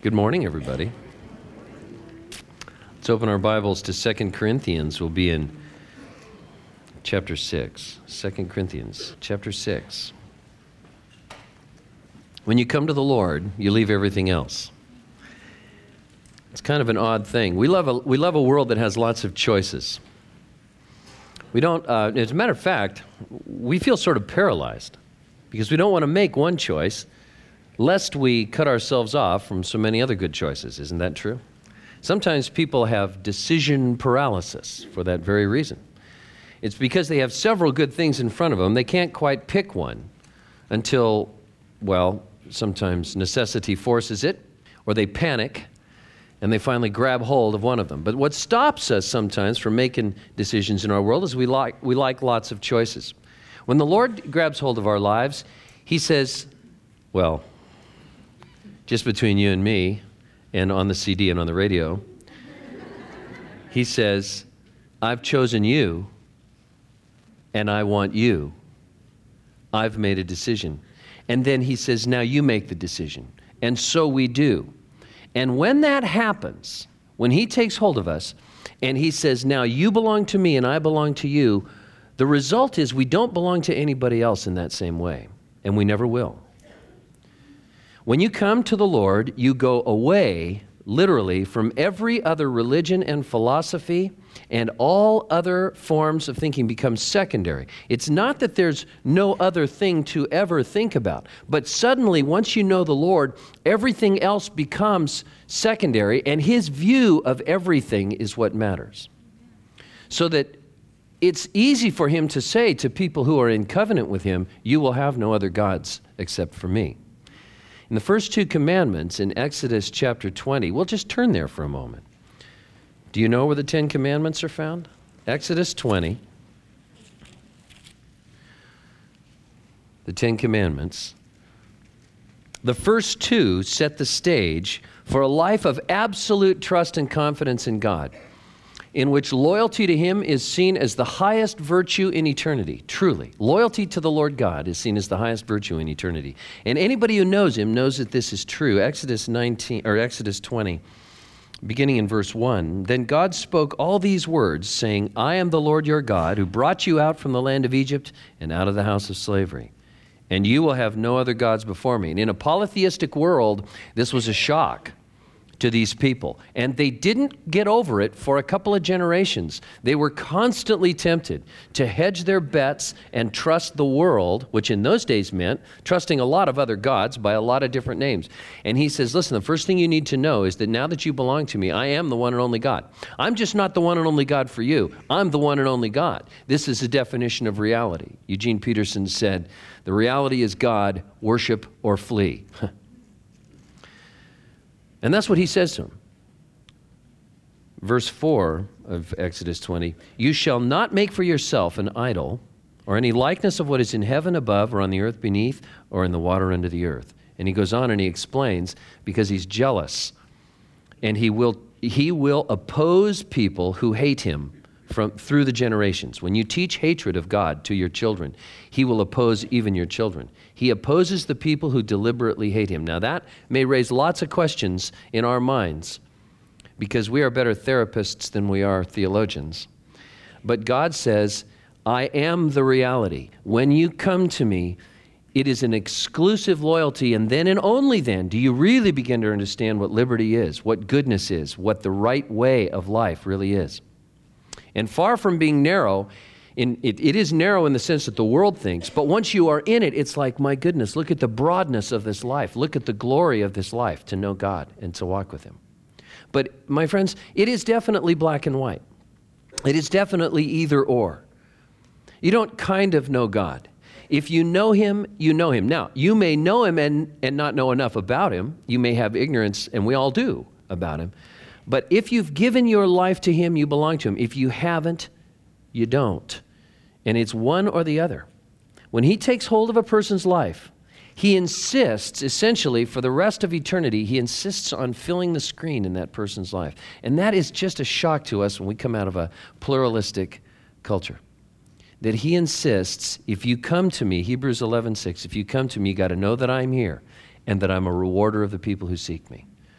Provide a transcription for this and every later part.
Good morning, everybody. Let's open our Bibles to 2 Corinthians. We'll be in chapter 6. 2 Corinthians, chapter 6. When you come to the Lord, you leave everything else. It's kind of an odd thing. We love a world that has lots of choices. We don't, as a matter of fact, we feel sort of paralyzed because we don't want to make one choice lest we cut ourselves off from so many other good choices. Isn't that true? Sometimes people have decision paralysis for that very reason. It's because they have several good things in front of them. They can't quite pick one until, well, sometimes necessity forces it, or they panic, and they finally grab hold of one of them. But what stops us sometimes from making decisions in our world is we like lots of choices. When the Lord grabs hold of our lives, He says, well, just between you and me, and on the CD and on the radio, He says, I've chosen you, and I want you. I've made a decision. And then He says, now you make the decision. And so we do. And when that happens, when He takes hold of us, and He says, now you belong to me and I belong to you, the result is we don't belong to anybody else in that same way, and we never will. When you come to the Lord, you go away, literally, from every other religion and philosophy, and all other forms of thinking become secondary. It's not that there's no other thing to ever think about, but suddenly, once you know the Lord, everything else becomes secondary, and His view of everything is what matters. So that it's easy for Him to say to people who are in covenant with Him, you will have no other gods except for me. In the first two commandments in Exodus chapter 20, we'll just turn there for a moment. Do you know where the 10 Commandments are found? Exodus 20. The 10 Commandments. The first two set the stage for a life of absolute trust and confidence in God, in which loyalty to Him is seen as the highest virtue in eternity. Truly, loyalty to the Lord God is seen as the highest virtue in eternity. And anybody who knows Him knows that this is true. Exodus 20, beginning in verse 1, then God spoke all these words, saying, I am the Lord your God, who brought you out from the land of Egypt and out of the house of slavery. And you will have no other gods before me. And in a polytheistic world, this was a shock to these people. And they didn't get over it for a couple of generations. They were constantly tempted to hedge their bets and trust the world, which in those days meant trusting a lot of other gods by a lot of different names. And He says, listen, the first thing you need to know is that now that you belong to me, I am the one and only God. I'm just not the one and only God for you. I'm the one and only God. This is the definition of reality. Eugene Peterson said, the reality is God, worship or flee. And that's what He says to him. Verse 4 of Exodus 20, you shall not make for yourself an idol or any likeness of what is in heaven above or on the earth beneath or in the water under the earth. And he goes on and he explains, because he's jealous, and he will oppose people who hate Him through the generations. When you teach hatred of God to your children, He will oppose even your children. He opposes the people who deliberately hate Him. Now that may raise lots of questions in our minds because we are better therapists than we are theologians. But God says, I am the reality. When you come to me, it is an exclusive loyalty, and then and only then do you really begin to understand what liberty is, what goodness is, what the right way of life really is. And far from being narrow, it is narrow in the sense that the world thinks, but once you are in it, it's like, my goodness, look at the broadness of this life. Look at the glory of this life, to know God and to walk with Him. But my friends, it is definitely black and white. It is definitely either or. You don't kind of know God. If you know Him, you know Him. Now, you may know Him and not know enough about Him. You may have ignorance, and we all do, about Him. But if you've given your life to Him, you belong to Him. If you haven't, you don't. And it's one or the other. When He takes hold of a person's life, He insists, essentially, for the rest of eternity, He insists on filling the screen in that person's life. And that is just a shock to us when we come out of a pluralistic culture. That He insists, if you come to me, Hebrews 11:6, if you come to me, you got to know that I'm here and that I'm a rewarder of the people who seek me.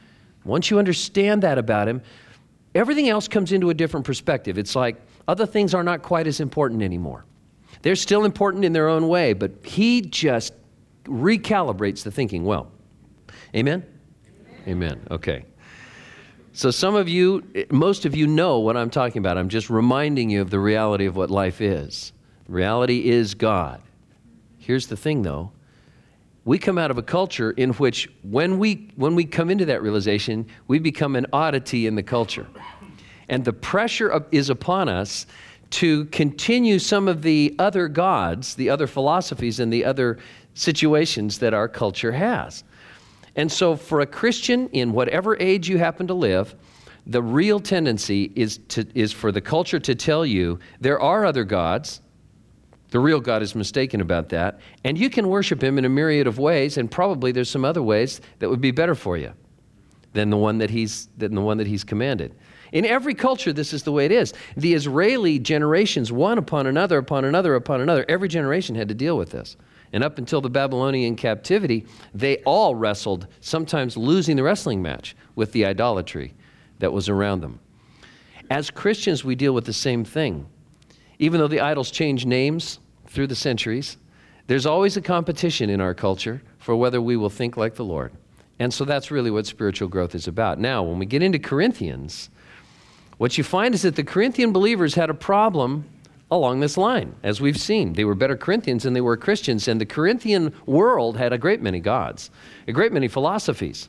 Once you understand that about him, everything else comes into a different perspective. It's like other things are not quite as important anymore. They're still important in their own way, but he just recalibrates the thinking well. Amen? Amen. Okay. So most of you know what I'm talking about. I'm just reminding you of the reality of what life is. Reality is God. Here's the thing, though. We come out of a culture in which when we come into that realization, we become an oddity in the culture. And the pressure is upon us to continue some of the other gods, the other philosophies, and the other situations that our culture has. And so for a Christian, in whatever age you happen to live, the real tendency is for the culture to tell you there are other gods. The real God is mistaken about that. And you can worship him in a myriad of ways, and probably there's some other ways that would be better for you than the one that he's commanded. In every culture, this is the way it is. The Israeli generations, one upon another, upon another, upon another, every generation had to deal with this. And up until the Babylonian captivity, they all wrestled, sometimes losing the wrestling match with the idolatry that was around them. As Christians, we deal with the same thing. Even though the idols change names through the centuries, there's always a competition in our culture for whether we will think like the Lord. And so that's really what spiritual growth is about. Now, when we get into Corinthians, what you find is that the Corinthian believers had a problem along this line, as we've seen. They were better Corinthians than they were Christians, and the Corinthian world had a great many gods, a great many philosophies.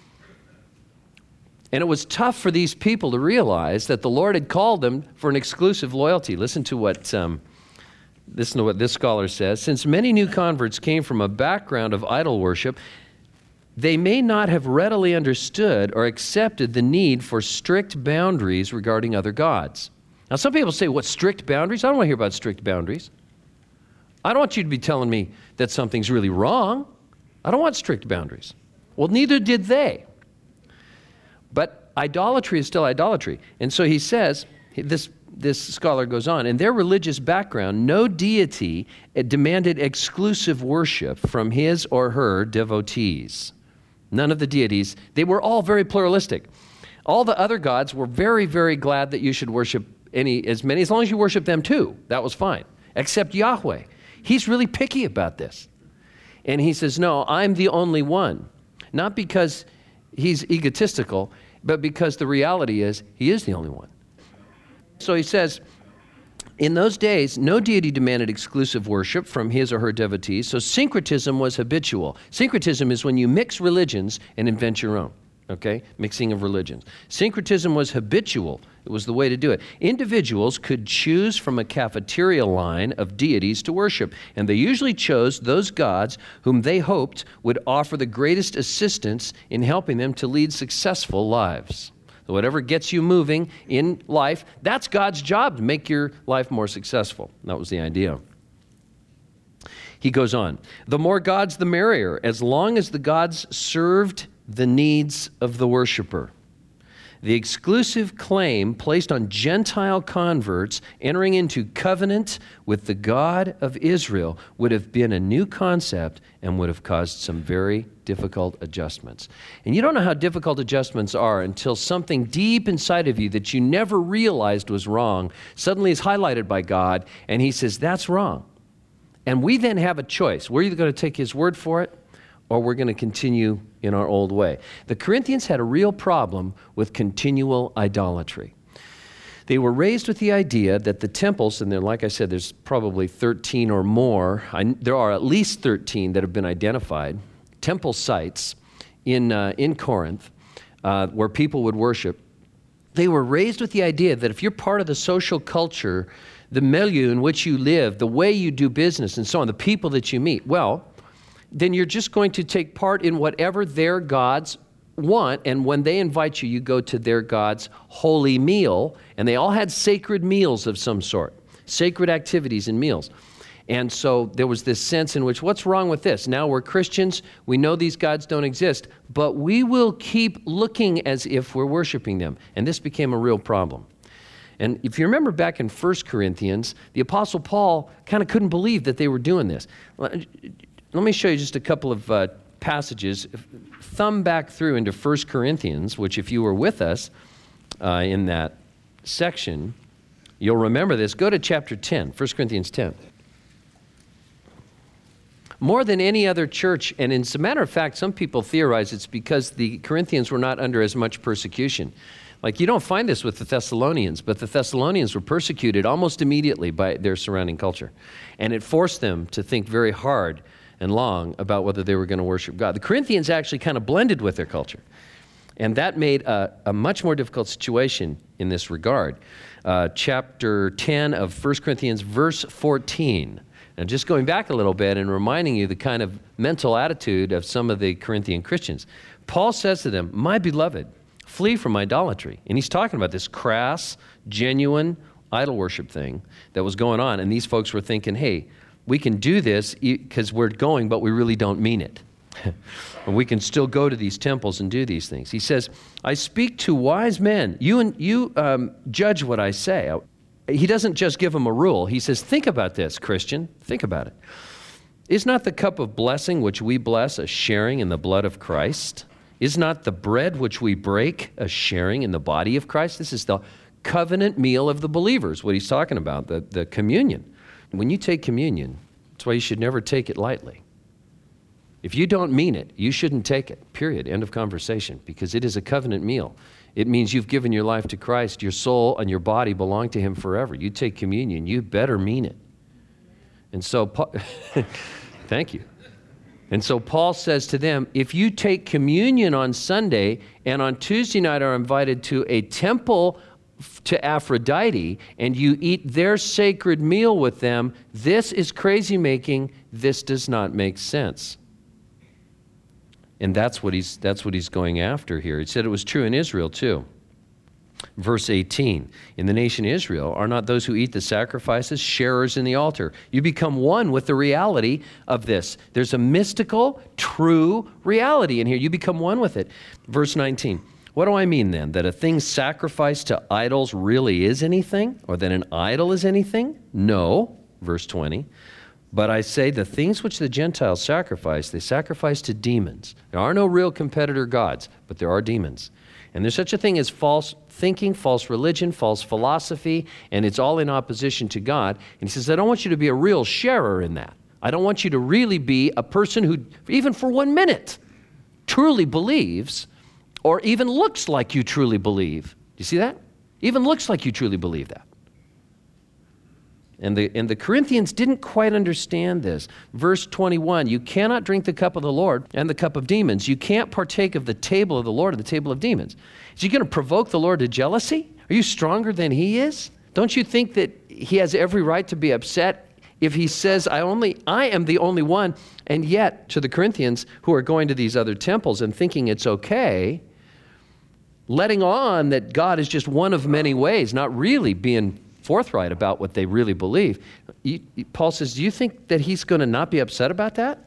And it was tough for these people to realize that the Lord had called them for an exclusive loyalty. Listen to what this scholar says. Since many new converts came from a background of idol worship, they may not have readily understood or accepted the need for strict boundaries regarding other gods. Now, some people say, what, strict boundaries? I don't want to hear about strict boundaries. I don't want you to be telling me that something's really wrong. I don't want strict boundaries. Well, neither did they. But idolatry is still idolatry. And so he says, this scholar goes on, in their religious background, no deity demanded exclusive worship from his or her devotees. None of the deities. They were all very pluralistic. All the other gods were very, very glad that you should worship as many, as long as you worship them too. That was fine. Except Yahweh. He's really picky about this. And he says, no, I'm the only one. Not because he's egotistical, but because the reality is he is the only one. So he says, in those days, no deity demanded exclusive worship from his or her devotees, so syncretism was habitual. Syncretism is when you mix religions and invent your own. Okay? Mixing of religions. Syncretism was habitual. It was the way to do it. Individuals could choose from a cafeteria line of deities to worship, and they usually chose those gods whom they hoped would offer the greatest assistance in helping them to lead successful lives. So whatever gets you moving in life, that's God's job, to make your life more successful. That was the idea. He goes on, the more gods, the merrier, as long as the gods served the needs of the worshiper. The exclusive claim placed on Gentile converts entering into covenant with the God of Israel would have been a new concept and would have caused some very difficult adjustments. And you don't know how difficult adjustments are until something deep inside of you that you never realized was wrong suddenly is highlighted by God, and he says, that's wrong. And we then have a choice. We're either going to take his word for it, or we're going to continue in our old way. The Corinthians had a real problem with continual idolatry. They were raised with the idea that the temples, and then, like I said, there's probably 13 or more. There are at least 13 that have been identified, temple sites in Corinth where people would worship. They were raised with the idea that if you're part of the social culture, the milieu in which you live, the way you do business, and so on, the people that you meet, well, then you're just going to take part in whatever their gods want, and when they invite you, you go to their god's holy meal, and they all had sacred meals of some sort, sacred activities and meals. And so there was this sense in which, what's wrong with this? Now we're Christians, we know these gods don't exist, but we will keep looking as if we're worshiping them. And this became a real problem. And if you remember back in 1 Corinthians, the Apostle Paul kind of couldn't believe that they were doing this. Let me show you just a couple of passages, thumb back through into 1 Corinthians, which if you were with us in that section, you'll remember this. Go to chapter 10, 1 Corinthians 10. More than any other church, and as a matter of fact, some people theorize it's because the Corinthians were not under as much persecution. Like, you don't find this with the Thessalonians, but the Thessalonians were persecuted almost immediately by their surrounding culture. And it forced them to think very hard and long about whether they were going to worship God. The Corinthians actually kind of blended with their culture. And that made a much more difficult situation in this regard. Chapter 10 of 1 Corinthians, verse 14. And just going back a little bit and reminding you the kind of mental attitude of some of the Corinthian Christians. Paul says to them, "My beloved, flee from idolatry." And he's talking about this crass, genuine idol worship thing that was going on. And these folks were thinking, hey, we can do this because we're going, but we really don't mean it. And we can still go to these temples and do these things. He says, "I speak to wise men. You judge what I say." He doesn't just give them a rule. He says, think about this, Christian. Think about it. "Is not the cup of blessing which we bless a sharing in the blood of Christ? Is not the bread which we break a sharing in the body of Christ?" This is the covenant meal of the believers, what he's talking about, the communion. When you take communion, that's why you should never take it lightly. If you don't mean it, you shouldn't take it, period, end of conversation, because it is a covenant meal. It means you've given your life to Christ. Your soul and your body belong to him forever. You take communion, you better mean it. And so, thank you. And so Paul says to them, if you take communion on Sunday and on Tuesday night are invited to a temple to Aphrodite and you eat their sacred meal with them, this is crazy making. This does not make sense. And that's what he's going after here. He said it was true in Israel too. Verse 18, in the nation Israel, are not those who eat the sacrifices sharers in the altar? You become one with the reality of this. There's a mystical, true reality in here. You become one with it. Verse 19, what do I mean then? That a thing sacrificed to idols really is anything? Or that an idol is anything? No. Verse 20, but I say the things which the Gentiles sacrifice, they sacrifice to demons. There are no real competitor gods, but there are demons. And there's such a thing as false thinking, false religion, false philosophy, and it's all in opposition to God. And he says, I don't want you to be a real sharer in that. I don't want you to really be a person who, even for 1 minute, truly believes or even looks like you truly believe. Do you see that? Even looks like you truly believe that. And the Corinthians didn't quite understand this. Verse 21, you cannot drink the cup of the Lord and the cup of demons. You can't partake of the table of the Lord and the table of demons. Is he going to provoke the Lord to jealousy? Are you stronger than he is? Don't you think that he has every right to be upset if he says, I am the only one, and yet to the Corinthians who are going to these other temples and thinking it's okay, letting on that God is just one of many ways, not really being forthright about what they really believe. Paul says, do you think that he's going to not be upset about that?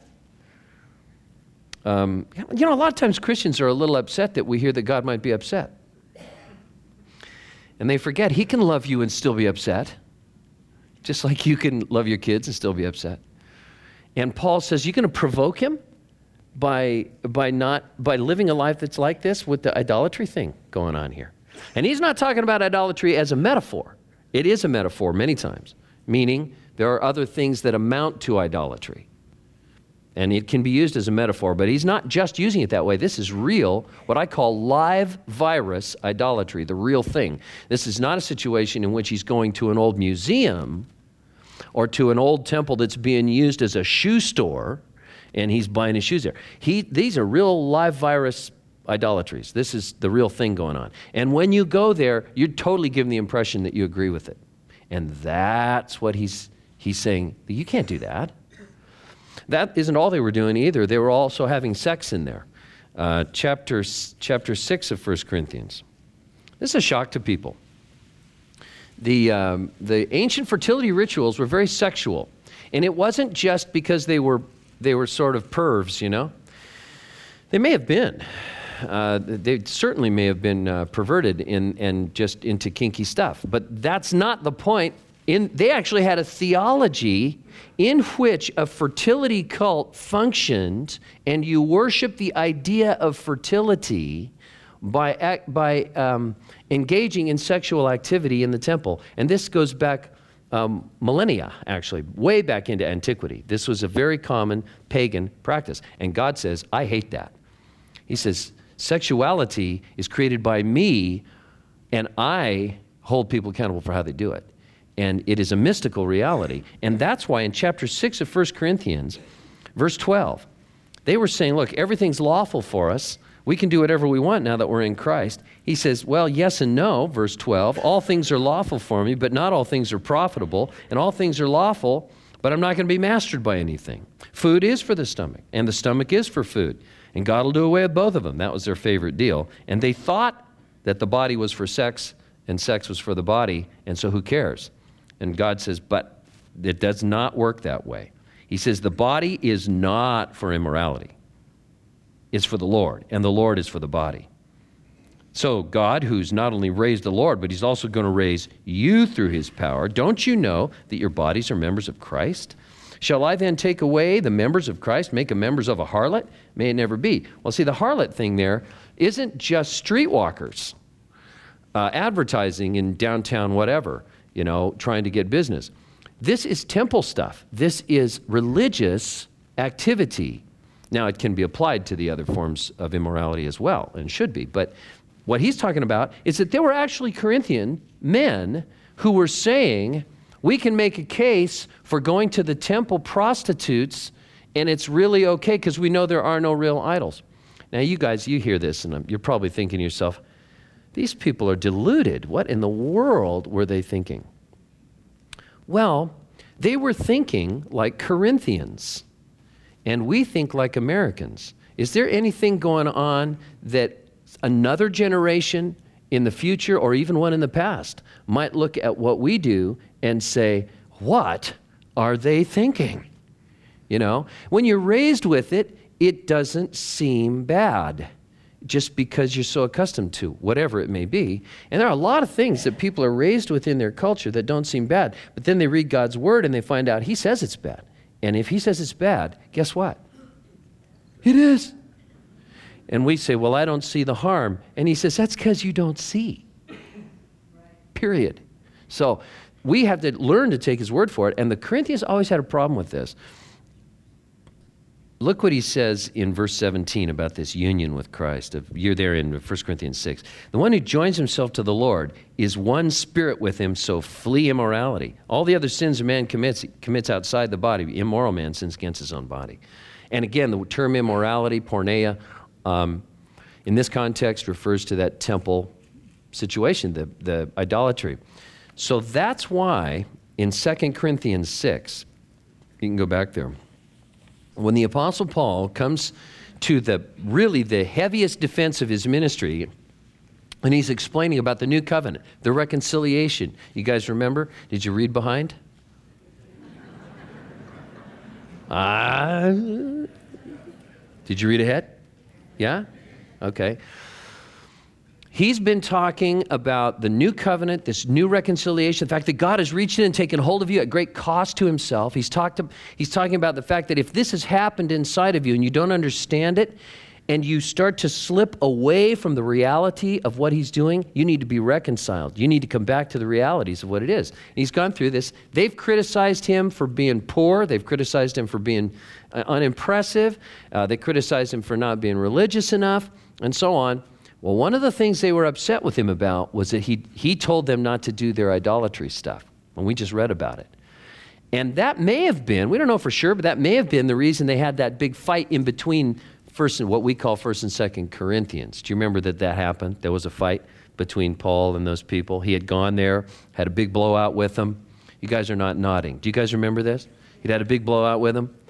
A lot of times Christians are a little upset that we hear that God might be upset. And they forget he can love you and still be upset, just like you can love your kids and still be upset. And Paul says, you're going to provoke him by living a life that's like this with the idolatry thing going on here. And he's not talking about idolatry as a metaphor. It is a metaphor many times, meaning there are other things that amount to idolatry. And it can be used as a metaphor, but he's not just using it that way. This is real, what I call live virus idolatry, the real thing. This is not a situation in which he's going to an old museum or to an old temple that's being used as a shoe store and he's buying his shoes there. These are real live virus idolatries. This is the real thing going on. And when you go there, you're totally given the impression that you agree with it. And that's what he's saying. You can't do that. That isn't all they were doing either. They were also having sex in there. Chapter 6 of 1 Corinthians. This is a shock to people. The ancient fertility rituals were very sexual. And it wasn't just because they were sort of pervs, you know. They may have been. They certainly may have been perverted and just into kinky stuff. But that's not the point They actually had a theology in which a fertility cult functioned, and you worship the idea of fertility by engaging in sexual activity in the temple. And this goes back millennia, actually, way back into antiquity. This was a very common pagan practice. And God says, I hate that. He says, sexuality is created by me, and I hold people accountable for how they do it. And it is a mystical reality. And that's why in chapter 6 of 1 Corinthians, verse 12, they were saying, look, everything's lawful for us. We can do whatever we want now that we're in Christ. He says, well, yes and no, verse 12. All things are lawful for me, but not all things are profitable. And all things are lawful, but I'm not going to be mastered by anything. Food is for the stomach, and the stomach is for food. And God will do away with both of them. That was their favorite deal. And they thought that the body was for sex, and sex was for the body, and so who cares? And God says, but it does not work that way. He says, the body is not for immorality. It's for the Lord, and the Lord is for the body. So God, who's not only raised the Lord, but he's also going to raise you through his power. Don't you know that your bodies are members of Christ? Shall I then take away the members of Christ, make them members of a harlot? May it never be. Well, see, the harlot thing there isn't just streetwalkers advertising in downtown whatever, trying to get business. This is temple stuff. This is religious activity. Now, it can be applied to the other forms of immorality as well, and should be. But what he's talking about is that there were actually Corinthian men who were saying, we can make a case for going to the temple prostitutes, and it's really okay because we know there are no real idols. Now, you guys, you hear this, and you're probably thinking to yourself, these people are deluded. What in the world were they thinking? Well, they were thinking like Corinthians. And we think like Americans. Is there anything going on that another generation in the future or even one in the past might look at what we do and say, what are they thinking? When you're raised with it, it doesn't seem bad just because you're so accustomed to whatever it may be. And there are a lot of things that people are raised within their culture that don't seem bad, but then they read God's word and they find out he says it's bad. And if he says it's bad, guess what? It is. And we say, well, I don't see the harm. And he says, that's because you don't see. Period. So we have to learn to take his word for it. And the Corinthians always had a problem with this. Look what he says in verse 17 about this union with Christ. You're there in 1 Corinthians 6. The one who joins himself to the Lord is one spirit with him, so flee immorality. All the other sins a man commits outside the body. The immoral man sins against his own body. And again, the term immorality, porneia, in this context refers to that temple situation, the idolatry. So that's why in 2 Corinthians 6, you can go back there, when the Apostle Paul comes to the heaviest defense of his ministry, and he's explaining about the new covenant, the reconciliation. You guys remember? Did you read behind? Did you read ahead? Yeah? Okay. He's been talking about the new covenant, this new reconciliation, the fact that God has reached in and taken hold of you at great cost to himself. He's talking about the fact that if this has happened inside of you and you don't understand it, and you start to slip away from the reality of what he's doing, you need to be reconciled. You need to come back to the realities of what it is. And he's gone through this. They've criticized him for being poor. They've criticized him for being unimpressive. They criticized him for not being religious enough, and so on. Well, one of the things they were upset with him about was that he told them not to do their idolatry stuff. And we just read about it. And that may have been, we don't know for sure, but that may have been the reason they had that big fight in between what we call 1 and 2 Corinthians. Do you remember that happened? There was a fight between Paul and those people. He had gone there, had a big blowout with them. You guys are not nodding. Do you guys remember this? He'd had a big blowout with them.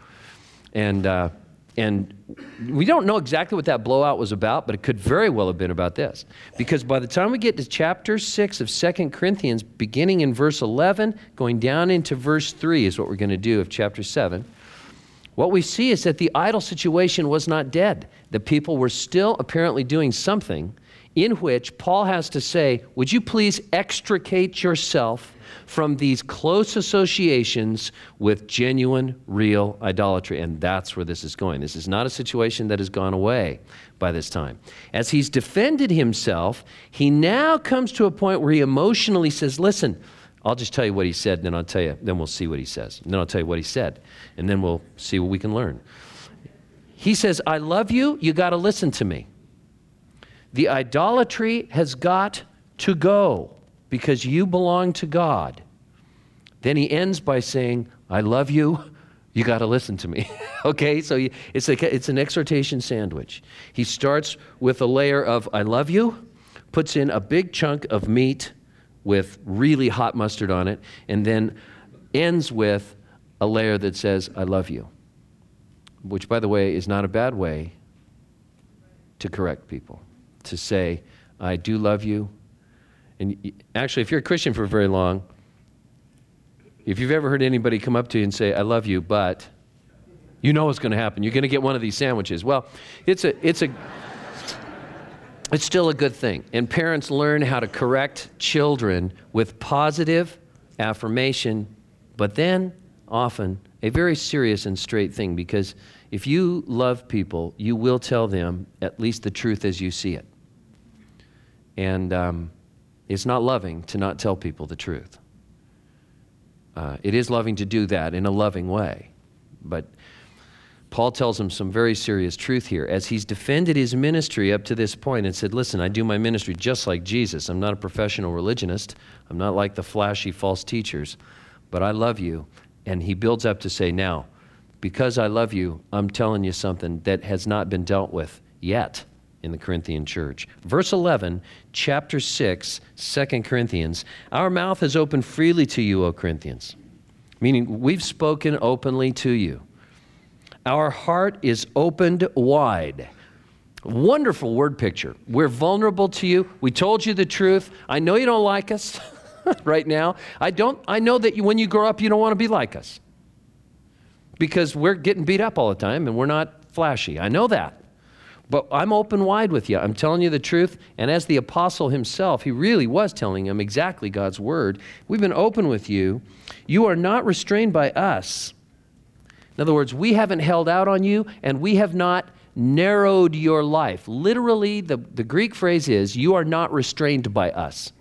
And we don't know exactly what that blowout was about, but it could very well have been about this. Because by the time we get to chapter 6 of 2 Corinthians, beginning in verse 11, going down into verse 3 is what we're going to do of chapter 7, what we see is that the idol situation was not dead. The people were still apparently doing something in which Paul has to say, would you please extricate yourself from these close associations with genuine, real idolatry? And that's where this is going. This is not a situation that has gone away by this time. As he's defended himself, he now comes to a point where he emotionally says, listen, I'll just tell you what he said, and then I'll tell you, then we'll see what he says. And then I'll tell you what he said, and then we'll see what we can learn. He says, I love you, you got to listen to me. The idolatry has got to go because you belong to God. Then he ends by saying, I love you, you got to listen to me. Okay, so it's an exhortation sandwich. He starts with a layer of I love you, puts in a big chunk of meat with really hot mustard on it, and then ends with a layer that says I love you, which, by the way, is not a bad way to correct people. To say, I do love you. And actually, if you're a Christian for very long, if you've ever heard anybody come up to you and say, I love you, but you know what's going to happen. You're going to get one of these sandwiches. Well, it's still a good thing. And parents learn how to correct children with positive affirmation, but then often a very serious and straight thing, because if you love people, you will tell them at least the truth as you see it. And it's not loving to not tell people the truth. It is loving to do that in a loving way. But Paul tells him some very serious truth here as he's defended his ministry up to this point and said, listen, I do my ministry just like Jesus. I'm not a professional religionist. I'm not like the flashy false teachers, but I love you. And he builds up to say, now, because I love you, I'm telling you something that has not been dealt with yet in the Corinthian church. Verse 11, chapter 6, 2 Corinthians, our mouth is open freely to you, O Corinthians, meaning we've spoken openly to you. Our heart is opened wide. Wonderful word picture. We're vulnerable to you. We told you the truth. I know you don't like us right now. I know that when you grow up, you don't want to be like us because we're getting beat up all the time and we're not flashy. I know that. But I'm open wide with you. I'm telling you the truth. And as the apostle himself, he really was telling him exactly God's word. We've been open with you. You are not restrained by us. In other words, we haven't held out on you, and we have not narrowed your life. Literally, the Greek phrase is, you are not restrained by us.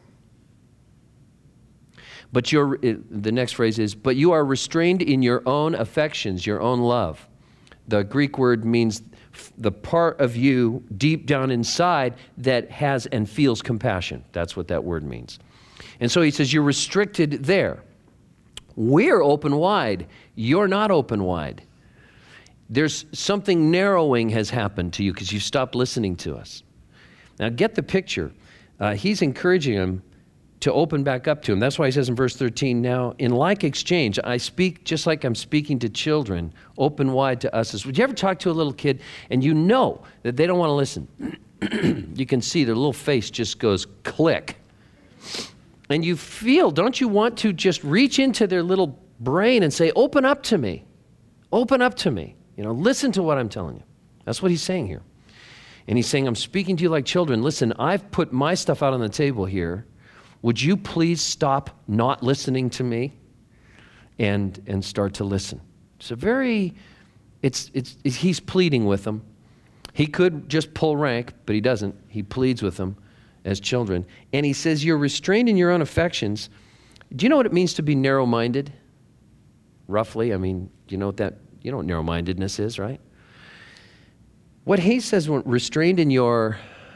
But the next phrase is, but you are restrained in your own affections, your own love. The Greek word means the part of you deep down inside that has and feels compassion. That's what that word means. And so he says, you're restricted there. We're open wide. You're not open wide. There's something narrowing has happened to you because you stopped listening to us. Now get the picture. He's encouraging him to open back up to him. That's why he says in verse 13, now in like exchange, I speak just like I'm speaking to children, open wide to us. Would you ever talk to a little kid and you know that they don't want to listen? You can see their little face just goes click. And you feel, don't you want to just reach into their little brain and say, open up to me. Open up to me. Listen to what I'm telling you. That's what he's saying here. And he's saying, I'm speaking to you like children. Listen, I've put my stuff out on the table here. Would you please stop not listening to me and start to listen? He's pleading with them. He could just pull rank, but he doesn't. He pleads with them as children. And he says, you're restrained in your own affections. Do you know what it means to be narrow-minded? Roughly, you know what narrow-mindedness is, right? What he says, restrained in your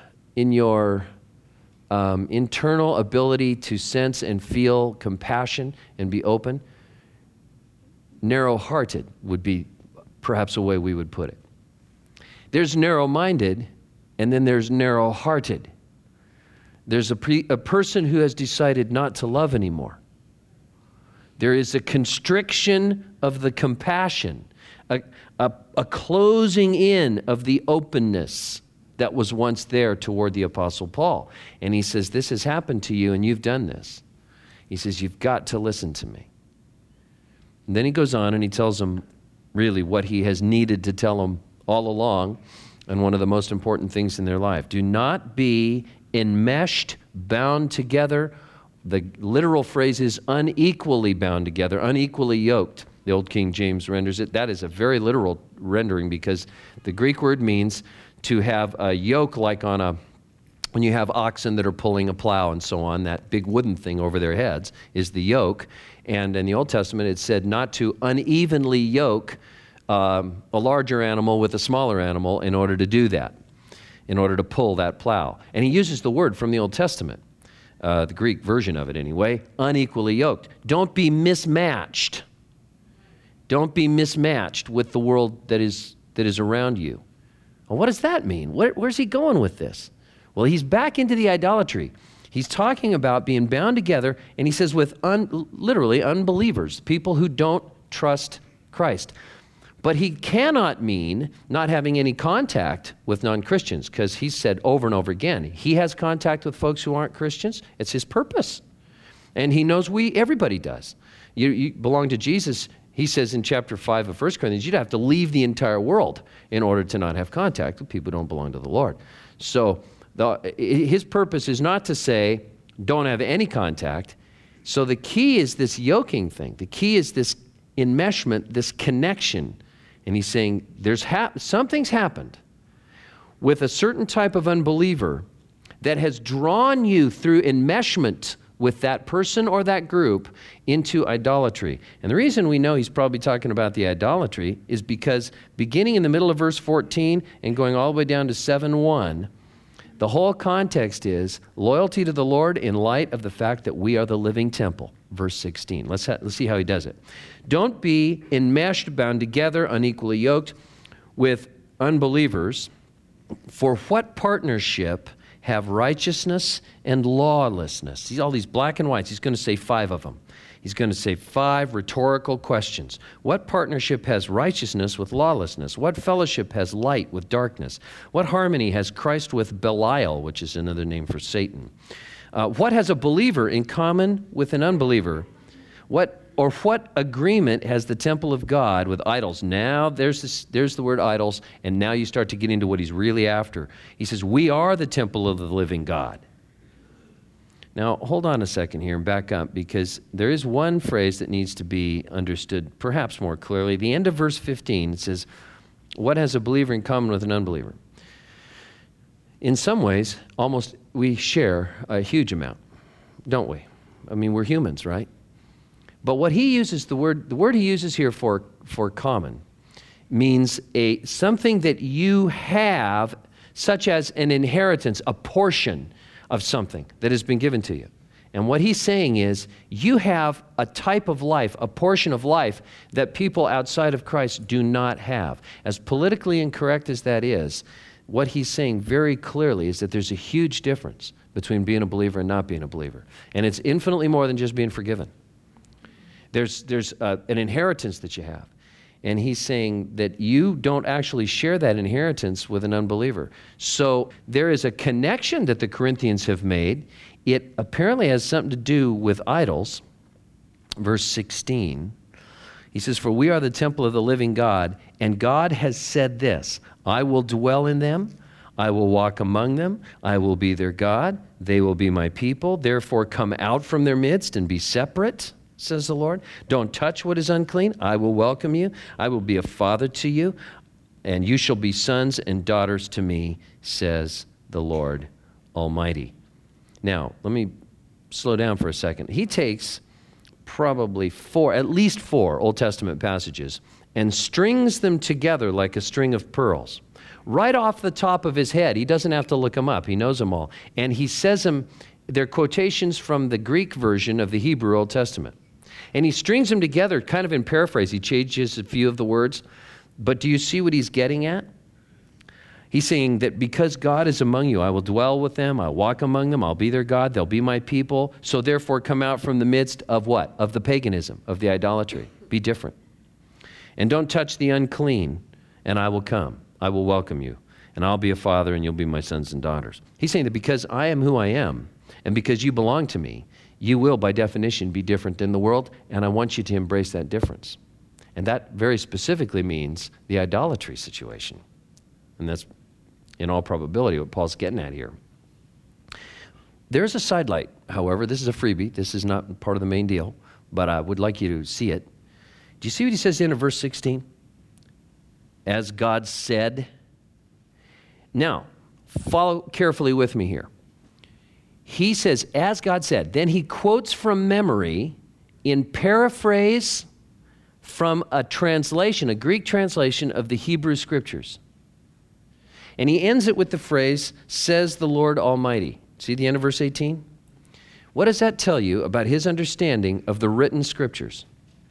internal ability to sense and feel compassion and be open, narrow-hearted would be perhaps a way we would put it. There's narrow-minded, and then there's narrow-hearted. There's a person who has decided not to love anymore. There is a constriction of the compassion, a closing in of the openness that was once there toward the Apostle Paul. And he says, this has happened to you and you've done this. He says, you've got to listen to me. And then he goes on and he tells them really what he has needed to tell them all along and one of the most important things in their life. Do not be enmeshed, bound together. The literal phrase is unequally bound together, unequally yoked. The Old King James renders it. That is a very literal rendering because the Greek word means to have a yoke like when you have oxen that are pulling a plow and so on, that big wooden thing over their heads is the yoke. And in the Old Testament, it said not to unevenly yoke a larger animal with a smaller animal in order to do that, in order to pull that plow. And he uses the word from the Old Testament, the Greek version of it anyway, unequally yoked. Don't be mismatched. Don't be mismatched with the world that is around you. Well, what does that mean? Where's he going with this? Well, he's back into the idolatry. He's talking about being bound together, and he says with literally unbelievers, people who don't trust Christ. But he cannot mean not having any contact with non-Christians, because he said over and over again, he has contact with folks who aren't Christians. It's his purpose. And he knows everybody does. You belong to Jesus. He says in chapter 5 of 1 Corinthians, you'd have to leave the entire world in order to not have contact with people who don't belong to the Lord. So his purpose is not to say, don't have any contact. So the key is this yoking thing. The key is this enmeshment, this connection. And he's saying something's happened with a certain type of unbeliever that has drawn you through enmeshment with that person or that group into idolatry. And the reason we know he's probably talking about the idolatry is because beginning in the middle of verse 14 and going all the way down to 7:1, the whole context is loyalty to the Lord in light of the fact that we are the living temple. Verse 16. Let's see how he does it. Don't be enmeshed, bound together, unequally yoked with unbelievers. For what partnership have righteousness and lawlessness? See all these black and whites. He's going to say 5 of them. He's going to say 5 rhetorical questions. What partnership has righteousness with lawlessness? What fellowship has light with darkness? What harmony has Christ with Belial, which is another name for Satan? What has a believer in common with an unbeliever? What agreement has the temple of God with idols? Now there's the word idols, and now you start to get into what he's really after. He says, we are the temple of the living God. Now, hold on a second here and back up, because there is one phrase that needs to be understood perhaps more clearly. The end of verse 15, it says, what has a believer in common with an unbeliever? In some ways, almost we share a huge amount, don't we? I mean, we're humans, right? But what he uses, the word he uses here for common means something that you have, such as an inheritance, a portion of something that has been given to you. And what he's saying is, you have a type of life, a portion of life that people outside of Christ do not have. As politically incorrect as that is, what he's saying very clearly is that there's a huge difference between being a believer and not being a believer. And it's infinitely more than just being forgiven. There's an inheritance that you have. And he's saying that you don't actually share that inheritance with an unbeliever. So there is a connection that the Corinthians have made. It apparently has something to do with idols. Verse 16, he says, for we are the temple of the living God, and God has said this, I will dwell in them, I will walk among them, I will be their God, they will be my people. Therefore come out from their midst and be separate, says the Lord. Don't touch what is unclean. I will welcome you. I will be a father to you, and you shall be sons and daughters to me, says the Lord Almighty. Now, let me slow down for a second. He takes probably at least four Old Testament passages and strings them together like a string of pearls. Right off the top of his head, he doesn't have to look them up. He knows them all. And he says them, they're quotations from the Greek version of the Hebrew Old Testament. And he strings them together kind of in paraphrase. He changes a few of the words. But do you see what he's getting at? He's saying that because God is among you, I will dwell with them, I'll walk among them, I'll be their God, they'll be my people. So therefore come out from the midst of what? Of the paganism, of the idolatry. Be different. And don't touch the unclean, and I will come. I will welcome you, and I'll be a father, and you'll be my sons and daughters. He's saying that because I am who I am, and because you belong to me, you will, by definition, be different than the world, and I want you to embrace that difference. And that very specifically means the idolatry situation. And that's, in all probability, what Paul's getting at here. There's a sidelight, however. This is a freebie. This is not part of the main deal, but I would like you to see it. Do you see what he says in verse 16? As God said. Now, follow carefully with me here. He says, as God said. Then he quotes from memory in paraphrase from a translation, a Greek translation of the Hebrew Scriptures. And he ends it with the phrase, says the Lord Almighty. See the end of verse 18? What does that tell you about his understanding of the written Scriptures?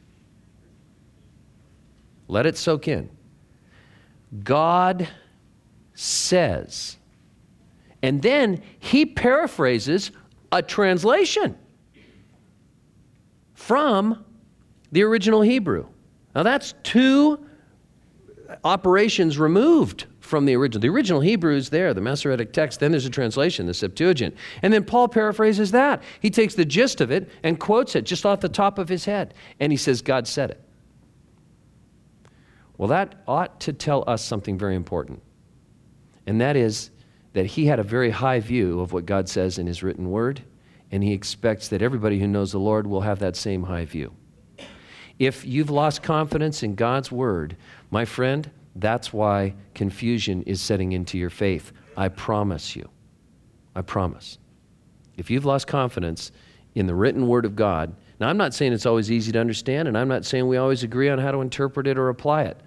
Let it soak in. God says. And then he paraphrases a translation from the original Hebrew. Now that's two operations removed from the original. The original Hebrew is there, the Masoretic text. Then there's a translation, the Septuagint. And then Paul paraphrases that. He takes the gist of it and quotes it just off the top of his head. And he says, God said it. Well, that ought to tell us something very important. And that is that he had a very high view of what God says in his written word. And he expects that everybody who knows the Lord will have that same high view. If you've lost confidence in God's word, my friend, that's why confusion is setting into your faith. I promise you. I promise. If you've lost confidence in the written word of God, now I'm not saying it's always easy to understand, and I'm not saying we always agree on how to interpret it or apply it.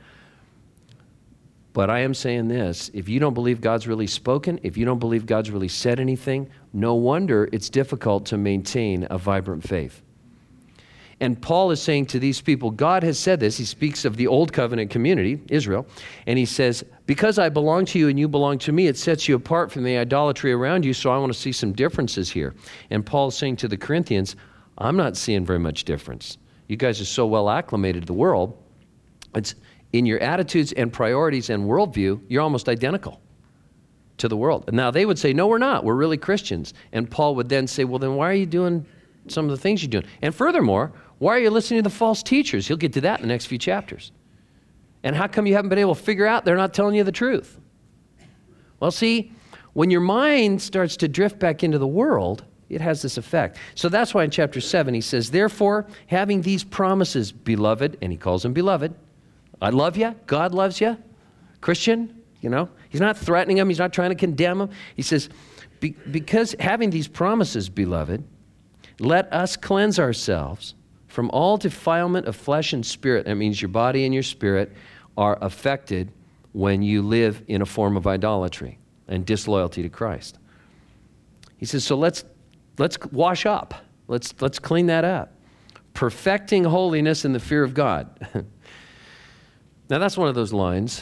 But I am saying this, if you don't believe God's really spoken, if you don't believe God's really said anything, no wonder it's difficult to maintain a vibrant faith. And Paul is saying to these people, God has said this. He speaks of the old covenant community, Israel, and he says, because I belong to you and you belong to me, it sets you apart from the idolatry around you, so I want to see some differences here. And Paul's saying to the Corinthians, I'm not seeing very much difference. You guys are so well acclimated to the world. It's in your attitudes and priorities and worldview, you're almost identical to the world. And now they would say, no, we're not. We're really Christians. And Paul would then say, well, then why are you doing some of the things you're doing? And furthermore, why are you listening to the false teachers? He'll get to that in the next few chapters. And how come you haven't been able to figure out they're not telling you the truth? Well, see, when your mind starts to drift back into the world, it has this effect. So that's why in chapter 7 he says, therefore, having these promises, beloved, and he calls them beloved, I love you, God loves you, Christian, you know, he's not threatening them, he's not trying to condemn them. He says, because having these promises, beloved, let us cleanse ourselves from all defilement of flesh and spirit. That means your body and your spirit are affected when you live in a form of idolatry and disloyalty to Christ. He says, so let's wash up. Let's clean that up. Perfecting holiness in the fear of God. Now that's one of those lines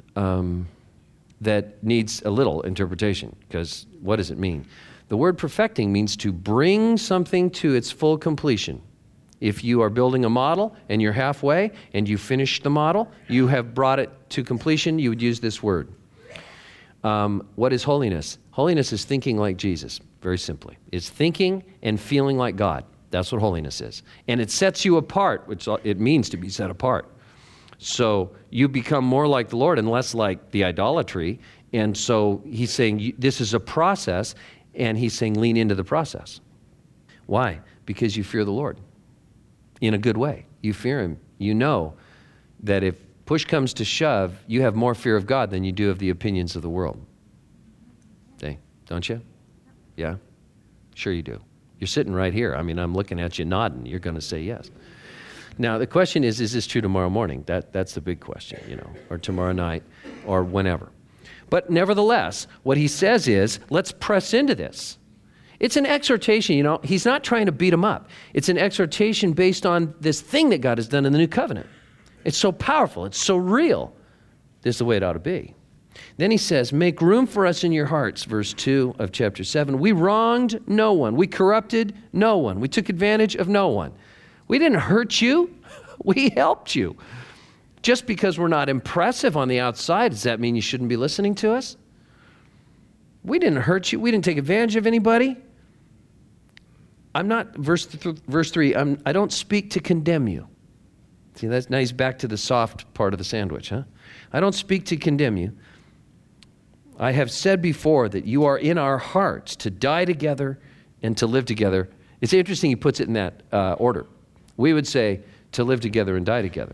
that needs a little interpretation, because what does it mean? The word perfecting means to bring something to its full completion. If you are building a model and you're halfway and you finish the model, you have brought it to completion, you would use this word. What is holiness? Holiness is thinking like Jesus, very simply. It's thinking and feeling like God. That's what holiness is. And it sets you apart, which it means to be set apart. So you become more like the Lord and less like the idolatry. And so he's saying this is a process, and he's saying lean into the process. Why? Because you fear the Lord. In a good way. You fear him. You know that if push comes to shove, you have more fear of God than you do of the opinions of the world. Okay, don't you? Yeah? Sure you do. You're sitting right here. I mean, I'm looking at you nodding. You're going to say yes. Now, the question is this true tomorrow morning? That's the big question, you know, or tomorrow night, or whenever. But nevertheless, what he says is, let's press into this. It's an exhortation, you know. He's not trying to beat them up. It's an exhortation based on this thing that God has done in the new covenant. It's so powerful. It's so real. This is the way it ought to be. Then he says, make room for us in your hearts, verse 2 of chapter 7. We wronged no one. We corrupted no one. We took advantage of no one. We didn't hurt you. We helped you. Just because we're not impressive on the outside, does that mean you shouldn't be listening to us? We didn't hurt you. We didn't take advantage of anybody. I'm not, verse 3, I don't speak to condemn you. See, now he's back to the soft part of the sandwich, huh? I don't speak to condemn you. I have said before that you are in our hearts to die together and to live together. It's interesting he puts it in that order. We would say to live together and die together.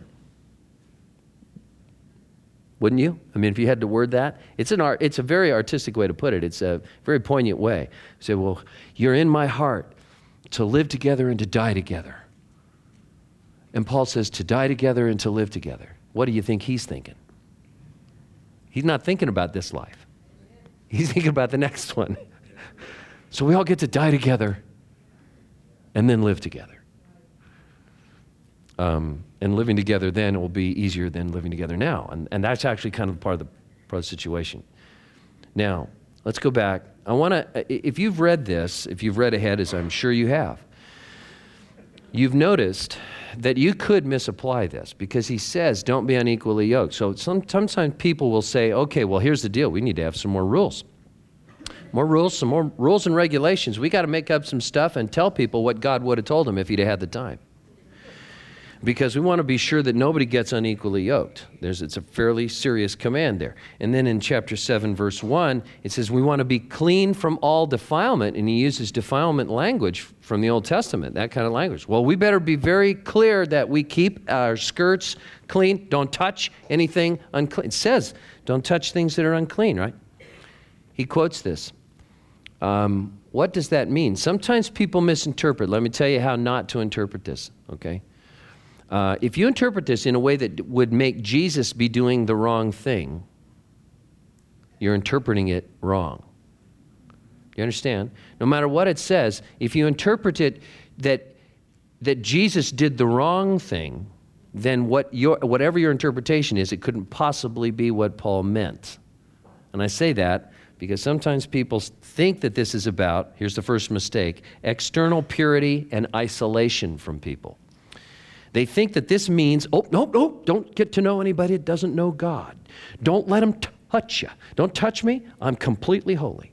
Wouldn't you? I mean, if you had to word that, it's a very artistic way to put it. It's a very poignant way. You say, well, you're in my heart to live together and to die together. And Paul says to die together and to live together. What do you think he's thinking? He's not thinking about this life. He's thinking about the next one. So we all get to die together and then live together. And living together then will be easier than living together now. And that's actually kind of part of the situation. Now, let's go back. I want to, if you've read this, if you've read ahead, as I'm sure you have, you've noticed that you could misapply this because he says, don't be unequally yoked. So sometimes people will say, okay, well, here's the deal. We need to have some more rules. Some more rules and regulations. We got to make up some stuff and tell people what God would have told them if he'd had the time. Because we want to be sure that nobody gets unequally yoked. It's a fairly serious command there. And then in chapter 7, verse 1, it says we want to be clean from all defilement. And he uses defilement language from the Old Testament, that kind of language. Well, we better be very clear that we keep our skirts clean. Don't touch anything unclean. It says, don't touch things that are unclean, right? He quotes this. What does that mean? Sometimes people misinterpret. Let me tell you how not to interpret this, okay? If you interpret this in a way that would make Jesus be doing the wrong thing, you're interpreting it wrong. You understand? No matter what it says, if you interpret it that Jesus did the wrong thing, then whatever your interpretation is, it couldn't possibly be what Paul meant. And I say that because sometimes people think that this is about, here's the first mistake, external purity and isolation from people. They think that this means, no, don't get to know anybody that doesn't know God. Don't let them touch you. Don't touch me. I'm completely holy.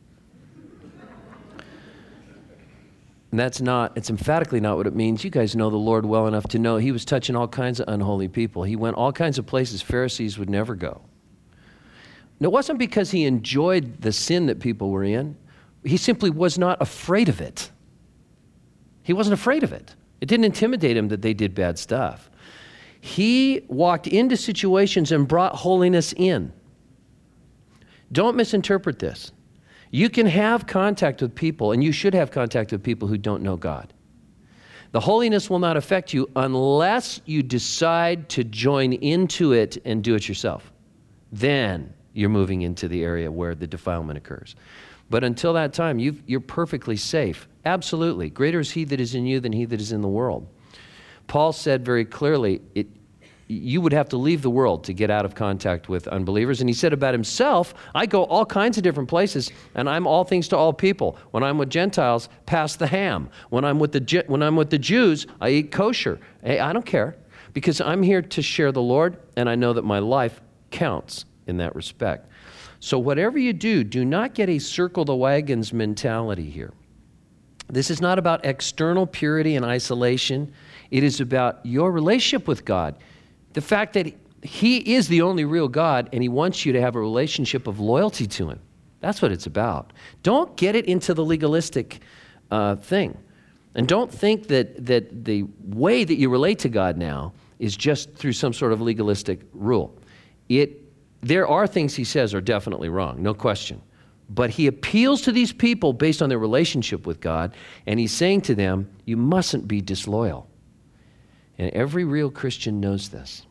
And it's emphatically not what it means. You guys know the Lord well enough to know he was touching all kinds of unholy people. He went all kinds of places Pharisees would never go. And it wasn't because he enjoyed the sin that people were in. He simply was not afraid of it. He wasn't afraid of it. It didn't intimidate him that they did bad stuff. He walked into situations and brought holiness in. Don't misinterpret this. You can have contact with people, and you should have contact with people who don't know God. The holiness will not affect you unless you decide to join into it and do it yourself. Then you're moving into the area where the defilement occurs. But until that time, you're perfectly safe. Absolutely. Greater is he that is in you than he that is in the world. Paul said very clearly, you would have to leave the world to get out of contact with unbelievers. And he said about himself, I go all kinds of different places, and I'm all things to all people. When I'm with Gentiles, pass the ham. When I'm with the Jews, I eat kosher. Hey, I don't care, because I'm here to share the Lord, and I know that my life counts in that respect. So whatever you do, do not get a circle the wagons mentality here. This is not about external purity and isolation. It is about your relationship with God. The fact that he is the only real God, and he wants you to have a relationship of loyalty to him. That's what it's about. Don't get it into the legalistic thing. And don't think that the way that you relate to God now is just through some sort of legalistic rule. There are things he says are definitely wrong, no question. But he appeals to these people based on their relationship with God, and he's saying to them, you mustn't be disloyal. And every real Christian knows this.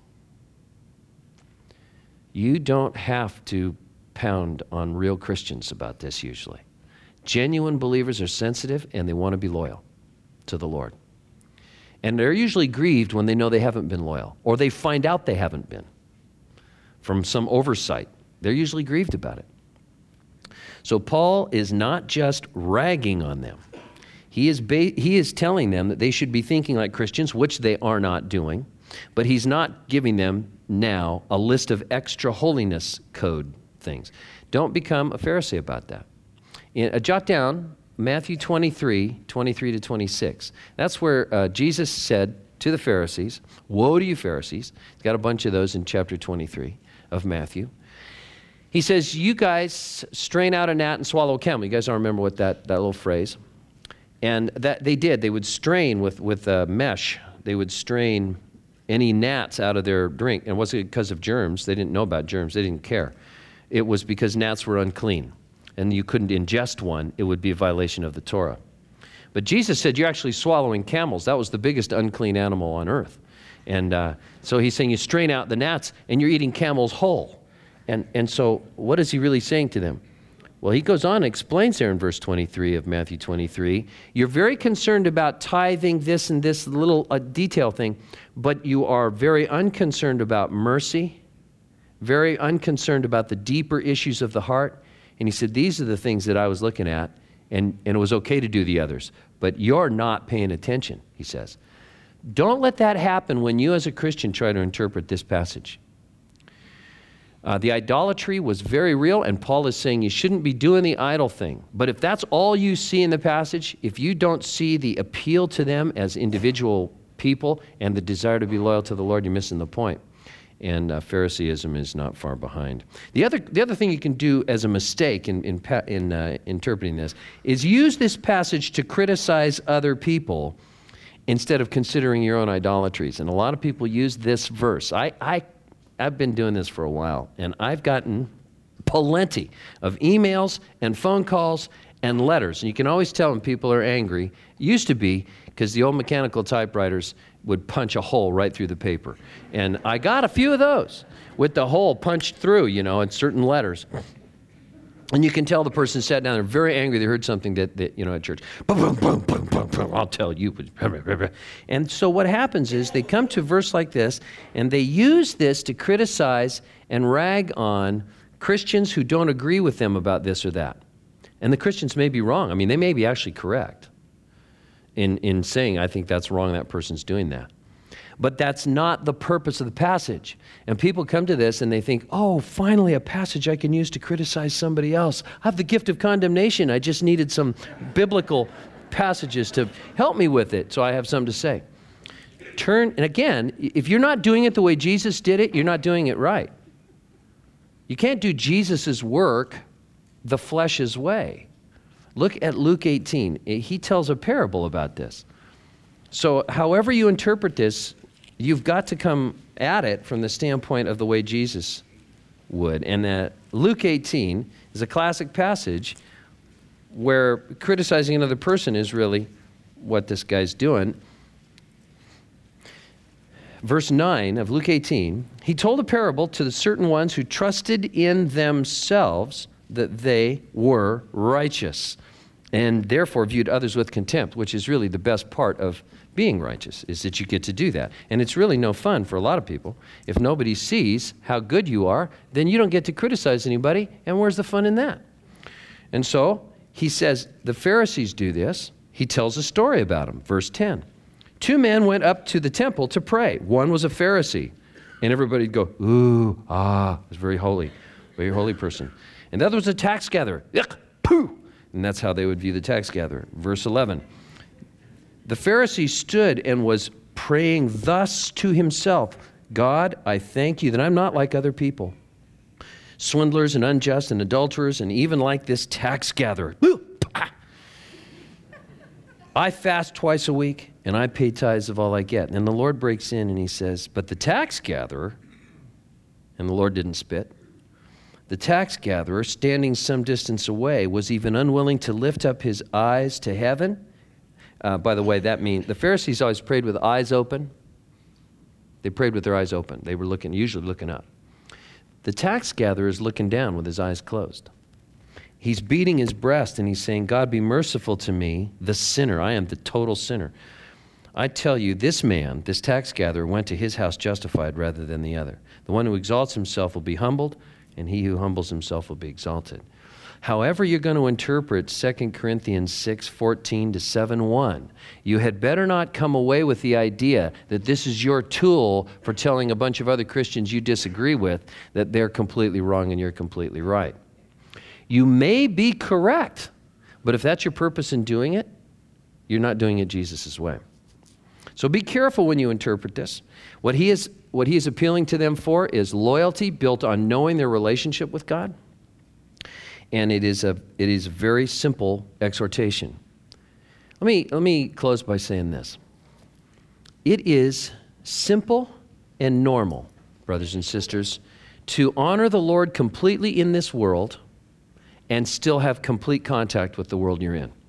You don't have to pound on real Christians about this usually. Genuine believers are sensitive, and they want to be loyal to the Lord. And they're usually grieved when they know they haven't been loyal, or they find out they haven't been from some oversight. They're usually grieved about it. So Paul is not just ragging on them. He is telling them that they should be thinking like Christians, which they are not doing, but he's not giving them now a list of extra holiness code things. Don't become a Pharisee about that. Jot down Matthew 23, 23 to 26. That's where Jesus said to the Pharisees, woe to you Pharisees. He's got a bunch of those in chapter 23 of Matthew. He says, you guys strain out a gnat and swallow a camel. You guys all remember what that little phrase. And that they did. They would strain with a mesh. They would strain any gnats out of their drink. And it wasn't because of germs. They didn't know about germs. They didn't care. It was because gnats were unclean. And you couldn't ingest one. It would be a violation of the Torah. But Jesus said, you're actually swallowing camels. That was the biggest unclean animal on earth. And so he's saying you strain out the gnats and you're eating camels whole. And so what is he really saying to them? Well, he goes on and explains there in verse 23 of Matthew 23, you're very concerned about tithing this and this little detail thing, but you are very unconcerned about mercy, very unconcerned about the deeper issues of the heart. And he said, these are the things that I was looking at, and it was okay to do the others, but you're not paying attention, he says. Don't let that happen when you as a Christian try to interpret this passage. The idolatry was very real, and Paul is saying you shouldn't be doing the idol thing. But if that's all you see in the passage, if you don't see the appeal to them as individual people and the desire to be loyal to the Lord, you're missing the point. And Phariseeism is not far behind. The other thing you can do as a mistake in interpreting this is use this passage to criticize other people instead of considering your own idolatries. And a lot of people use this verse. I've been doing this for a while, and I've gotten plenty of emails and phone calls and letters. And you can always tell when people are angry. It used to be because the old mechanical typewriters would punch a hole right through the paper. And I got a few of those with the hole punched through, in certain letters. And you can tell the person sat down, they're very angry, they heard something that at church. Boom, boom, boom, boom, boom, boom, I'll tell you. And so what happens is they come to a verse like this, and they use this to criticize and rag on Christians who don't agree with them about this or that. And the Christians may be wrong. I mean, they may be actually correct in saying, I think that's wrong, that person's doing that. But that's not the purpose of the passage. And people come to this and they think, oh, finally a passage I can use to criticize somebody else. I have the gift of condemnation. I just needed some biblical passages to help me with it, so I have something to say. And again, if you're not doing it the way Jesus did it, you're not doing it right. You can't do Jesus' work the flesh's way. Look at Luke 18. He tells a parable about this. So however you interpret this, you've got to come at it from the standpoint of the way Jesus would. And Luke 18 is a classic passage where criticizing another person is really what this guy's doing. Verse 9 of Luke 18, he told a parable to the certain ones who trusted in themselves that they were righteous and therefore viewed others with contempt, which is really the best part of being righteous, is that you get to do that. And it's really no fun for a lot of people. If nobody sees how good you are, then you don't get to criticize anybody, and where's the fun in that? And so he says the Pharisees do this. He tells a story about them. Verse 10. 2 men went up to the temple to pray. One was a Pharisee, and everybody would go, ooh, ah, it's very holy person. And the other was a tax gatherer. Yuck, pooh. And that's how they would view the tax gatherer. Verse 11. The Pharisee stood and was praying thus to himself, God, I thank you that I'm not like other people, swindlers and unjust and adulterers, and even like this tax gatherer. I fast twice a week, and I pay tithes of all I get. And the Lord breaks in and he says, but the tax gatherer, and the Lord didn't spit, the tax gatherer, standing some distance away, was even unwilling to lift up his eyes to heaven. By the way, that means the Pharisees always prayed with eyes open. They prayed with their eyes open. They were usually looking up. The tax gatherer is looking down with his eyes closed. He's beating his breast and he's saying, God, be merciful to me, the sinner. I am the total sinner. I tell you, this man, this tax gatherer, went to his house justified rather than the other. The one who exalts himself will be humbled, and he who humbles himself will be exalted. However you're going to interpret 2 Corinthians 6:14 to 7:1, you had better not come away with the idea that this is your tool for telling a bunch of other Christians you disagree with that they're completely wrong and you're completely right. You may be correct, but if that's your purpose in doing it, you're not doing it Jesus' way. So be careful when you interpret this. What he is appealing to them for is loyalty built on knowing their relationship with God. And it is a very simple exhortation. Let me close by saying this. It is simple and normal, brothers and sisters, to honor the Lord completely in this world and still have complete contact with the world you're in.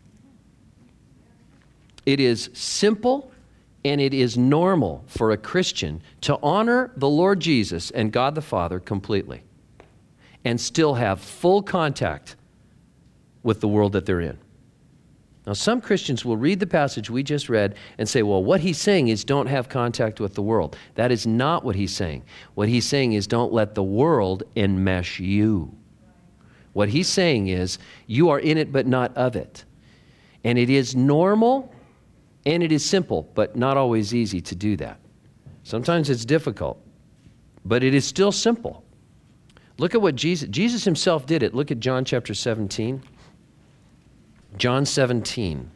It is simple and it is normal for a Christian to honor the Lord Jesus and God the Father completely and still have full contact with the world that they're in. Now, some Christians will read the passage we just read and say, well, what he's saying is don't have contact with the world. That is not what he's saying. What he's saying is don't let the world enmesh you. What he's saying is you are in it but not of it. And it is normal and it is simple, but not always easy to do that. Sometimes it's difficult, but it is still simple. Look at what Jesus himself did it. Look at John chapter 17. John 17.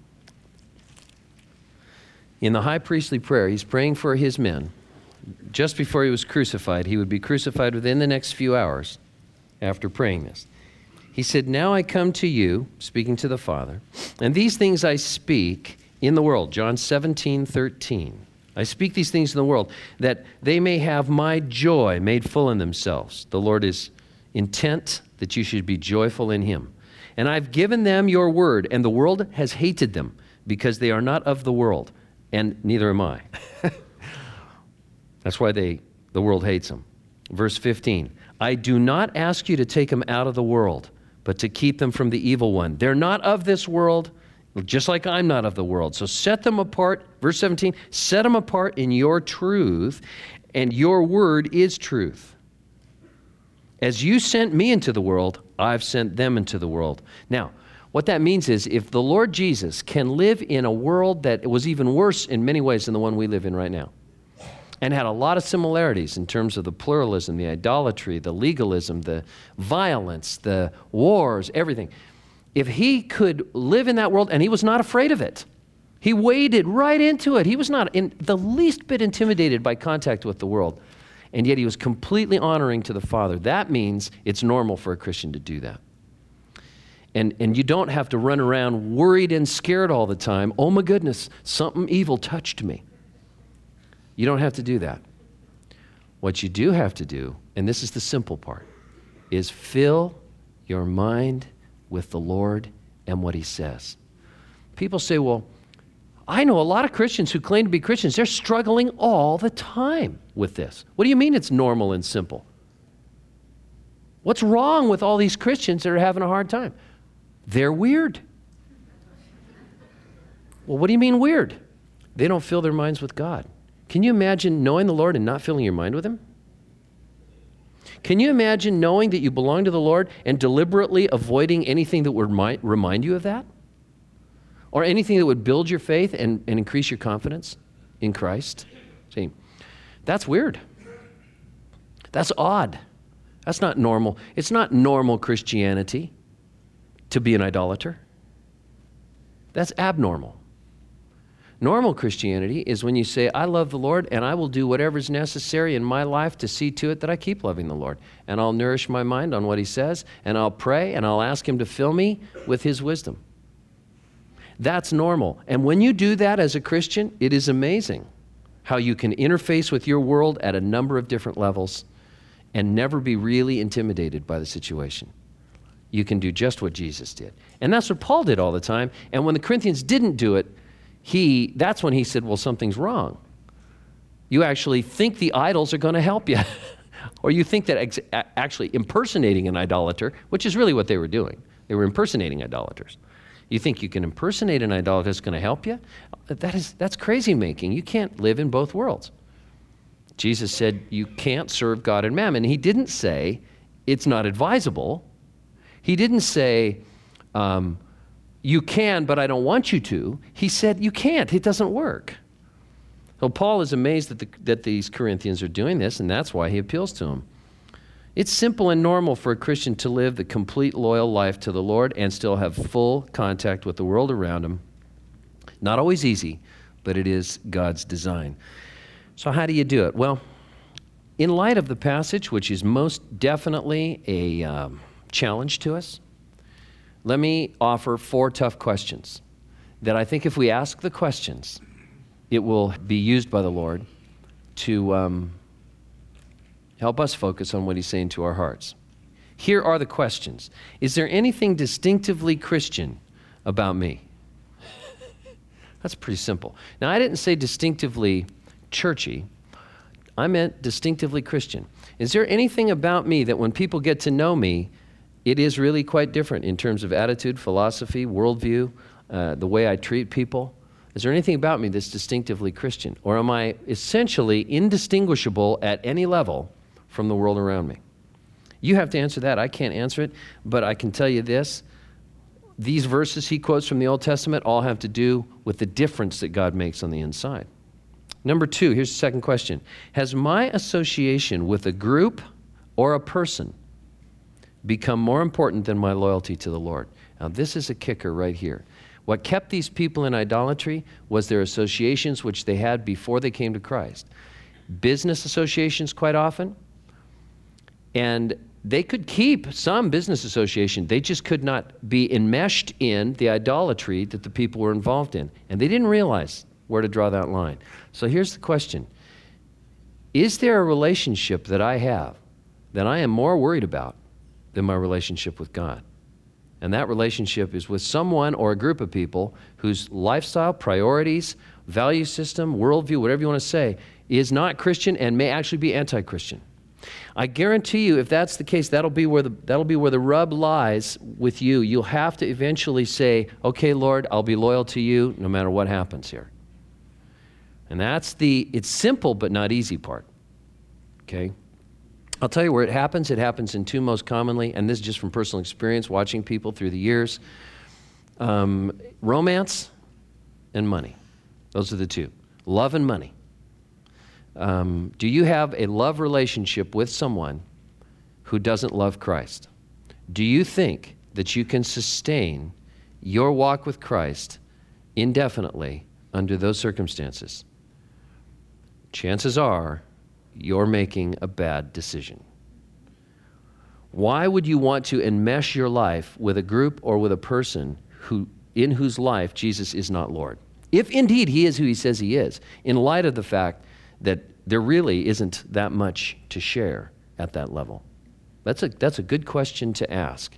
In the high priestly prayer, he's praying for his men. Just before he was crucified, he would be crucified within the next few hours after praying this. He said, now I come to you, speaking to the Father, and these things I speak in the world. John 17:13. I speak these things in the world, that they may have my joy made full in themselves. The Lord is intent that you should be joyful in him. And I've given them your word, and the world has hated them, because they are not of the world, and neither am I. That's why the world hates them. Verse 15, I do not ask you to take them out of the world, but to keep them from the evil one. They're not of this world, just like I'm not of the world. So set them apart, verse 17, set them apart in your truth, and your word is truth. As you sent me into the world, I've sent them into the world. Now, what that means is if the Lord Jesus can live in a world that was even worse in many ways than the one we live in right now, and had a lot of similarities in terms of the pluralism, the idolatry, the legalism, the violence, the wars, everything. If he could live in that world, and he was not afraid of it, he waded right into it. He was not in the least bit intimidated by contact with the world. And yet he was completely honoring to the Father. That means it's normal for a Christian to do that. And you don't have to run around worried and scared all the time. Oh my goodness, something evil touched me. You don't have to do that. What you do have to do, and this is the simple part, is fill your mind with the Lord and what he says. People say, well, I know a lot of Christians who claim to be Christians. They're struggling all the time with this. What do you mean it's normal and simple? What's wrong with all these Christians that are having a hard time? They're weird. Well, what do you mean weird? They don't fill their minds with God. Can you imagine knowing the Lord and not filling your mind with him? Can you imagine knowing that you belong to the Lord and deliberately avoiding anything that would remind you of that? Or anything that would build your faith and increase your confidence in Christ? See, that's weird. That's odd. That's not normal. It's not normal Christianity to be an idolater. That's abnormal. Normal Christianity is when you say, I love the Lord and I will do whatever is necessary in my life to see to it that I keep loving the Lord. And I'll nourish my mind on what he says, and I'll pray, and I'll ask him to fill me with his wisdom. That's normal. And when you do that as a Christian, it is amazing how you can interface with your world at a number of different levels and never be really intimidated by the situation. You can do just what Jesus did. And that's what Paul did all the time. And when the Corinthians didn't do it, that's when he said, well, something's wrong. You actually think the idols are going to help you. Or you think that actually impersonating an idolater, which is really what they were doing. They were impersonating idolaters. You think you can impersonate an idolater that's going to help you? That's crazy making. You can't live in both worlds. Jesus said you can't serve God and mammon. He didn't say it's not advisable. He didn't say you can, but I don't want you to. He said you can't. It doesn't work. So Paul is amazed that these Corinthians are doing this, and that's why he appeals to them. It's simple and normal for a Christian to live the complete loyal life to the Lord and still have full contact with the world around him. Not always easy, but it is God's design. So how do you do it? Well, in light of the passage, which is most definitely a challenge to us, let me offer 4 tough questions that I think if we ask the questions, it will be used by the Lord to help us focus on what he's saying to our hearts. Here are the questions. Is there anything distinctively Christian about me? That's pretty simple. Now, I didn't say distinctively churchy. I meant distinctively Christian. Is there anything about me that when people get to know me, it is really quite different in terms of attitude, philosophy, worldview, the way I treat people? Is there anything about me that's distinctively Christian? Or am I essentially indistinguishable at any level from the world around me? You have to answer that. I can't answer it, but I can tell you this. These verses he quotes from the Old Testament all have to do with the difference that God makes on the inside. Number 2, here's the second question. Has my association with a group or a person become more important than my loyalty to the Lord? Now, this is a kicker right here. What kept these people in idolatry was their associations which they had before they came to Christ. Business associations quite often, and they could keep some business association. They just could not be enmeshed in the idolatry that the people were involved in. And they didn't realize where to draw that line. So here's the question. Is there a relationship that I have that I am more worried about than my relationship with God? And that relationship is with someone or a group of people whose lifestyle, priorities, value system, worldview, whatever you want to say, is not Christian and may actually be anti-Christian. I guarantee you, if that's the case, that'll be where the rub lies with you. You'll have to eventually say, okay, Lord, I'll be loyal to you no matter what happens here. And that's it's simple but not easy part, okay? I'll tell you where it happens. It happens in two most commonly, and this is just from personal experience, watching people through the years. Romance and money. Those are the two. Love and money. Do you have a love relationship with someone who doesn't love Christ? Do you think that you can sustain your walk with Christ indefinitely under those circumstances? Chances are you're making a bad decision. Why would you want to enmesh your life with a group or with a person in whose life Jesus is not Lord? If indeed he is who he says he is, in light of the fact that there really isn't that much to share at that level. That's a good question to ask.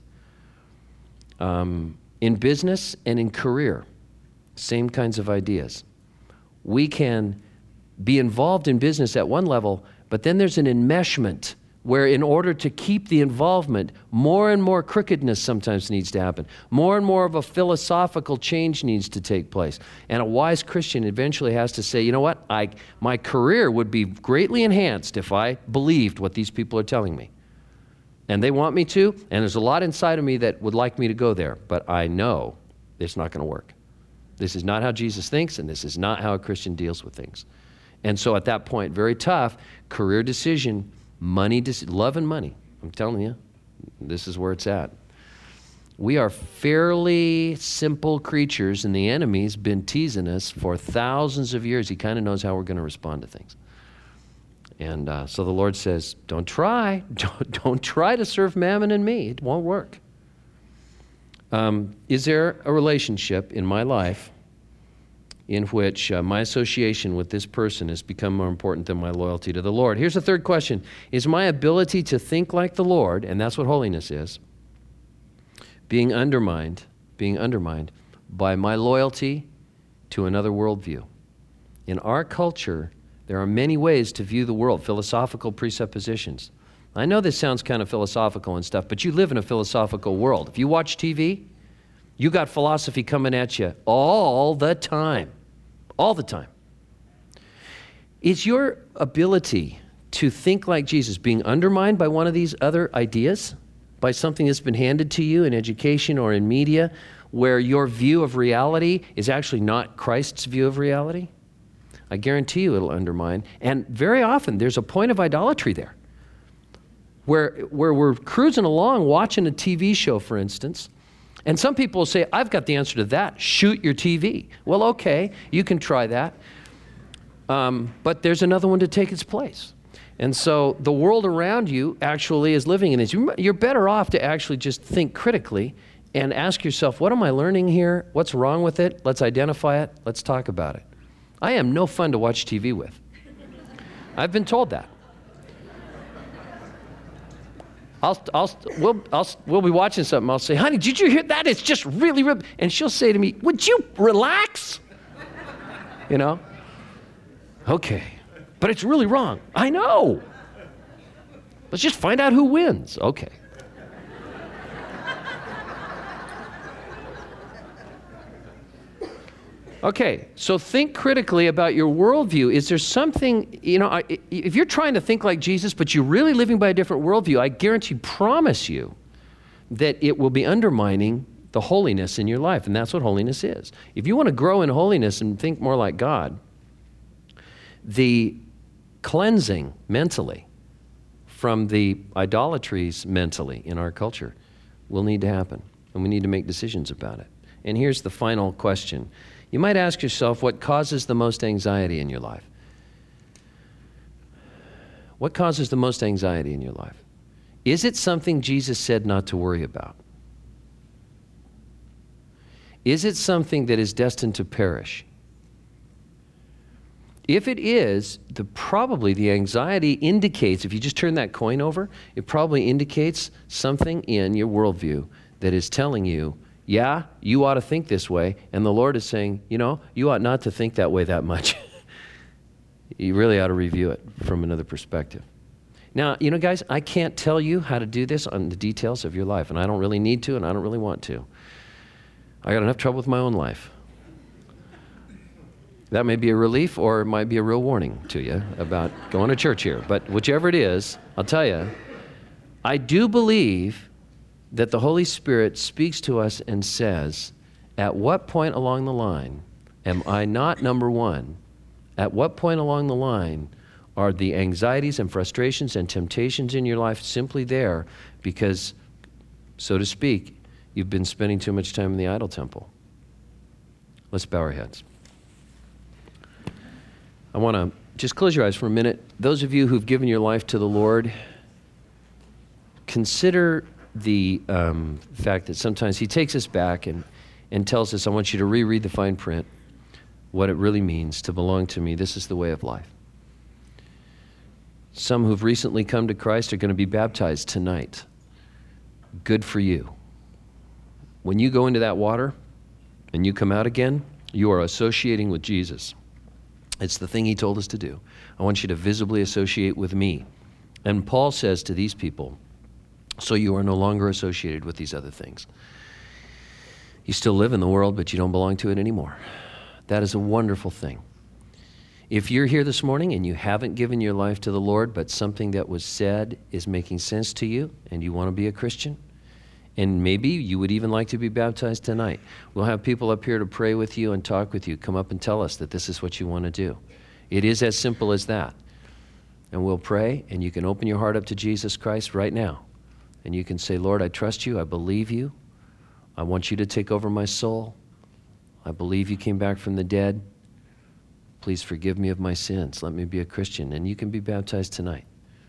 In business and in career, same kinds of ideas. We can be involved in business at one level, but then there's an enmeshment where in order to keep the involvement, more and more crookedness sometimes needs to happen. More and more of a philosophical change needs to take place. And a wise Christian eventually has to say, you know what, my career would be greatly enhanced if I believed what these people are telling me. And they want me to, and there's a lot inside of me that would like me to go there, but I know it's not going to work. This is not how Jesus thinks, and this is not how a Christian deals with things. And so at that point, very tough, career decision, love and money. I'm telling you, this is where it's at. We are fairly simple creatures, and the enemy's been teasing us for thousands of years. He kind of knows how we're going to respond to things. And so the Lord says, don't try to serve Mammon and me. It won't work. Is there a relationship in my life in which my association with this person has become more important than my loyalty to the Lord? Here's the third question. Is my ability to think like the Lord, and that's what holiness is, being undermined by my loyalty to another worldview? In our culture, there are many ways to view the world, philosophical presuppositions. I know this sounds kind of philosophical and stuff, but you live in a philosophical world. If you watch TV, you got philosophy coming at you all the time. All the time. Is your ability to think like Jesus being undermined by one of these other ideas? By something that's been handed to you in education or in media, where your view of reality is actually not Christ's view of reality? I guarantee you it'll undermine. And very often there's a point of idolatry there. Where we're cruising along watching a TV show, for instance, and some people will say, I've got the answer to that. Shoot your TV. Well, okay, you can try that. But there's another one to take its place. And so the world around you actually is living in this. You're better off to actually just think critically and ask yourself, what am I learning here? What's wrong with it? Let's identify it. Let's talk about it. I am no fun to watch TV with. I've been told that. We'll be watching something. I'll say, honey, did you hear that? It's just really, and she'll say to me, would you relax? You know? Okay. But it's really wrong. I know. Let's just find out who wins. Okay. Okay, so think critically about your worldview. Is there something, if you're trying to think like Jesus, but you're really living by a different worldview, I promise you, that it will be undermining the holiness in your life, and that's what holiness is. If you want to grow in holiness and think more like God, the cleansing mentally from the idolatries mentally in our culture will need to happen, and we need to make decisions about it. And here's the final question. You might ask yourself, what causes the most anxiety in your life? What causes the most anxiety in your life? Is it something Jesus said not to worry about? Is it something that is destined to perish? If it is, probably the anxiety indicates, if you just turn that coin over, it probably indicates something in your worldview that is telling you, yeah, you ought to think this way. And the Lord is saying, you ought not to think that way that much. You really ought to review it from another perspective. Now, guys, I can't tell you how to do this on the details of your life, and I don't really need to, and I don't really want to. I got enough trouble with my own life. That may be a relief, or it might be a real warning to you about going to church here. But whichever it is, I'll tell you, I do believe that the Holy Spirit speaks to us and says, at what point along the line am I not number one? At what point along the line are the anxieties and frustrations and temptations in your life simply there because, so to speak, you've been spending too much time in the idol temple? Let's bow our heads. I want to just close your eyes for a minute. Those of you who've given your life to the Lord, consider the fact that sometimes he takes us back and tells us, I want you to reread the fine print, what it really means to belong to me. This is the way of life. Some who've recently come to Christ are going to be baptized tonight. Good for you. When you go into that water and you come out again, you are associating with Jesus. It's the thing he told us to do. I want you to visibly associate with me. And Paul says to these people, so you are no longer associated with these other things. You still live in the world, but you don't belong to it anymore. That is a wonderful thing. If you're here this morning and you haven't given your life to the Lord, but something that was said is making sense to you and you want to be a Christian, and maybe you would even like to be baptized tonight, we'll have people up here to pray with you and talk with you. Come up and tell us that this is what you want to do. It is as simple as that. And we'll pray, and you can open your heart up to Jesus Christ right now. And you can say, Lord, I trust you. I believe you. I want you to take over my soul. I believe you came back from the dead. Please forgive me of my sins. Let me be a Christian. And you can be baptized tonight.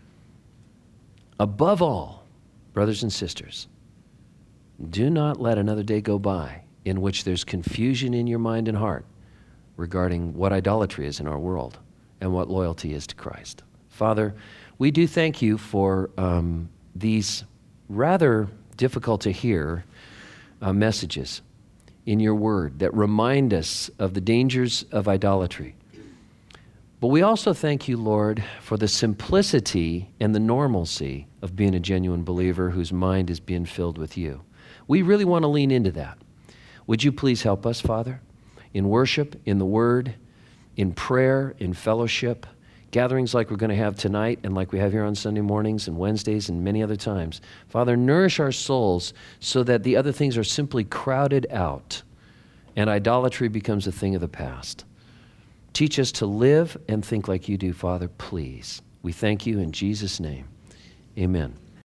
Above all, brothers and sisters, do not let another day go by in which there's confusion in your mind and heart regarding what idolatry is in our world and what loyalty is to Christ. Father, we do thank you for these rather difficult to hear messages in your word that remind us of the dangers of idolatry. But we also thank you, Lord, for the simplicity and the normalcy of being a genuine believer whose mind is being filled with you. We really want to lean into that. Would you please help us, Father, in worship, in the word, in prayer, in fellowship, gatherings like we're going to have tonight and like we have here on Sunday mornings and Wednesdays and many other times. Father, nourish our souls so that the other things are simply crowded out and idolatry becomes a thing of the past. Teach us to live and think like you do, Father, please. We thank you in Jesus' name. Amen.